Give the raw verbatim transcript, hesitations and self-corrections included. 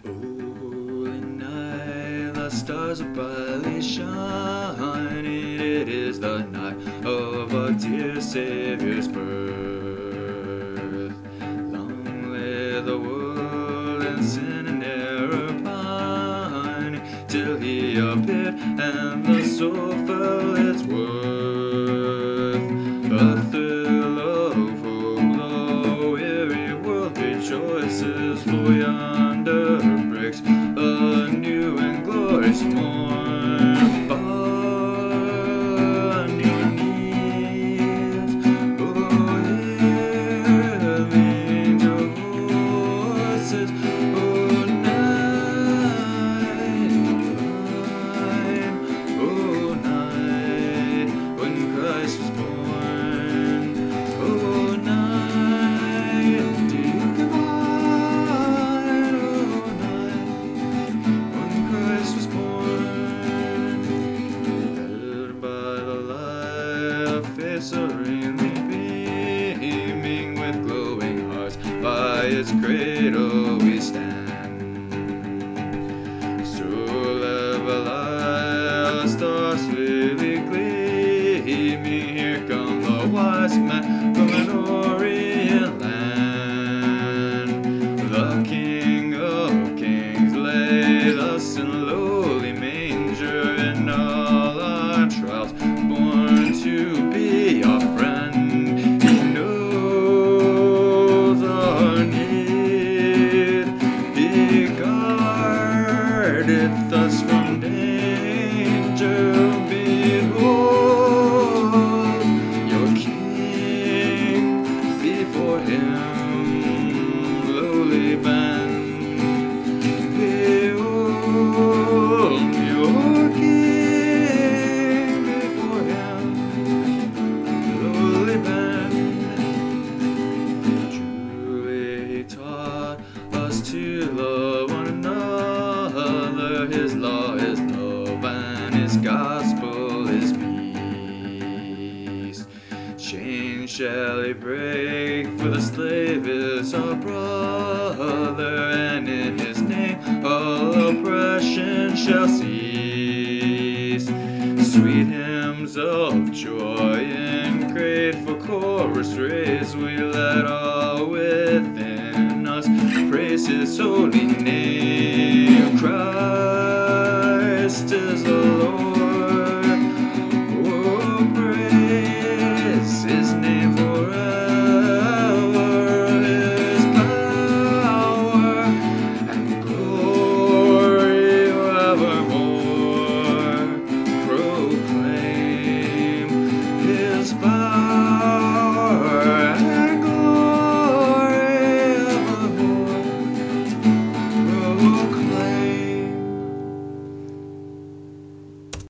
Holy night, the stars are brightly shining. It is the night of our dear Savior's birth. Long lay the world in sin and error pining, till He appeared and the soul felt its worth. A thrill of hope, the weary world rejoices, for yonder breaks a new and glorious morn. On your knees, oh, hear the angel voices. Oh, night, night, oh, night, when Christ was born. Oh, night, deep divine, oh, night, when Christ was born. Held by the light, a face serenely beaming, with glowing hearts by its cradle we stand. Stroll ever light, a star slowly gleaming. Here come the wise men from an Orient land. The King of Kings lay thus in lowly manger, in all our trials born to be our friend. He knows our need. He guardeth us from danger. Behold your King, before Him lowly bend. Behold your King, before Him lowly bend. Truly He taught us to love one another. His law is love, and His gospel is peace. Chains shall He break, for the slave is our brother, and in His name all oppression shall cease. Sweet hymns of joy in grateful chorus raise, we let all within us praise His holy name. Christ is the